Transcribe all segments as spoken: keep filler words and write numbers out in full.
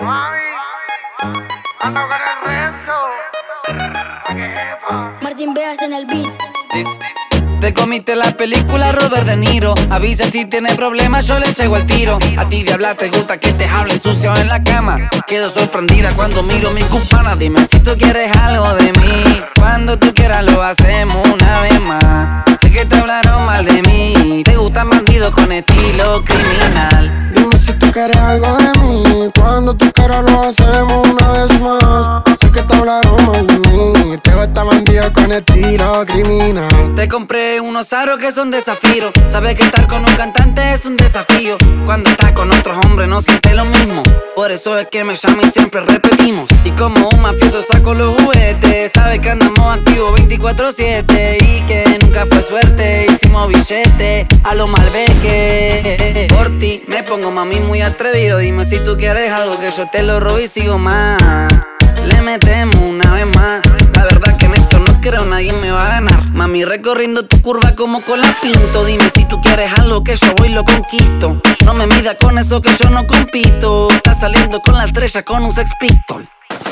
Mami, ando con el Renzo. Pa' que sepa. Martín Veas en el beat. Dice, te comiste la película Robert De Niro. Avisa si tienes problemas, yo le llego al tiro. A ti diabla te gusta que te hablen sucio en la cama. Quedo sorprendida cuando miro mi cupana. Dime si tú quieres algo de mí. Cuando tú quieras lo hacemos una vez más. Sé que te hablaron mal de mí. Te gustan bandidos con estilo criminal. Dime si tú quieres algo de mí. Cuando tú quieras lo hacemos una vez más. Sé que te hablaron mal de mí. Te gustan bandidos con estilo criminal. Te compré unos aros que son de zafiro. Sabes que estar con un cantante es un desafío. Cuando estás con otros hombres no sientes lo mismo. Por eso es que me llama y siempre repetimos. Y como un mafioso saco los juguetes. Sabes que andamos activos veinticuatro siete. Y que nunca fue suerte. Hicimos billete a lo Malbeque. Por ti me pongo mami muy atrevido. Dime si tú quieres algo que yo te lo robo y sigo más. Le metemos una vez más. La verdad que en esto no creo nadie me va a ganar. Mami recorriendo tu curva como con la Pinto. Dime si tú quieres algo que yo voy y lo conquisto. No me mida con eso que yo no compito. Estás saliendo con la estrella con un sex pistol.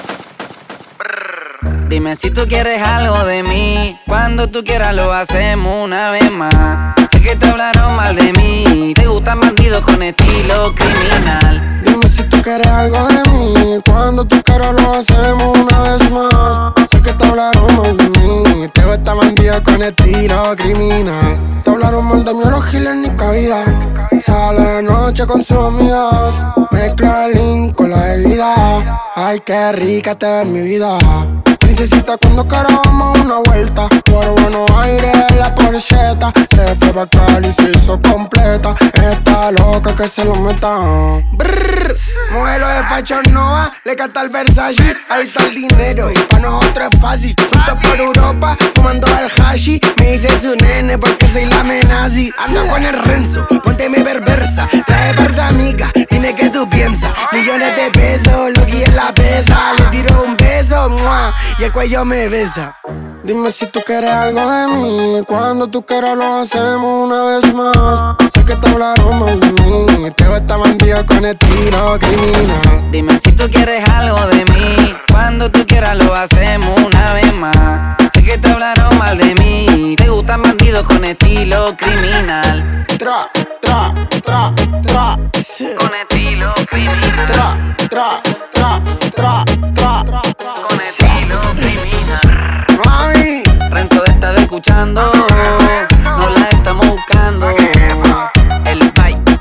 Dime si tú quieres algo de mí. Cuando tú quieras lo hacemos una vez más. Sé que te hablaron mal de mí. Te gustan bandidos con estilo criminal. Dime si tú quieres algo de mí. Cuando tú quieras lo hacemos una vez más. Sé que te hablaron mal de mí. Te gustan bandidos con estilo criminal. Te hablaron mal de mí a los giles ni cabida. Sale de noche con sus amigas. Mezcla el link con la bebida. Ay, qué rica te ves mi vida. Princesita, cuando quieras vamos a una vuelta. Por Buenos Aires la porcheta. Se fue pa' Cali y se hizo completa. Está loca que se lo meta. Brrr, modelo de Fashion Nova, le canta el Versace. Ahí está el dinero y pa' nosotros es fácil. Juntos por Europa, fumando el hashi. Me dice su nene porque soy la menazi. Ando con el Renzo, pónteme perversa. Trae par de amigas, dime qué tú piensas. Millones de pesos, lo que es la pesa. Le tiro un beso, ¡mua! Y el cuello me besa. Dime si tú quieres algo de mí. Cuando tú quieras lo hacemos una vez más. Sé que te hablaron mal de mí. Te gustan bandidos con estilo criminal. Dime si tú quieres algo de mí. Cuando tú quieras lo hacemos una vez más. Sé que te hablaron mal de mí. Te gustan bandidos con estilo criminal. Tra, tra, tra, tra. Con estilo criminal. Tra, tra, tra, tra, tra, tra. Con estilo criminal. Mami, Renzo está escuchando. No la estamos buscando. El bike.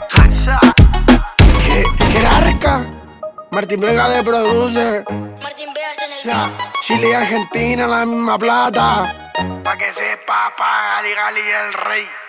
jerarca. Martín Vega de producer. Martín Veas en el beat. Chile y Argentina, la misma plata. Pa' que sepa, pa' Gali Gali el rey.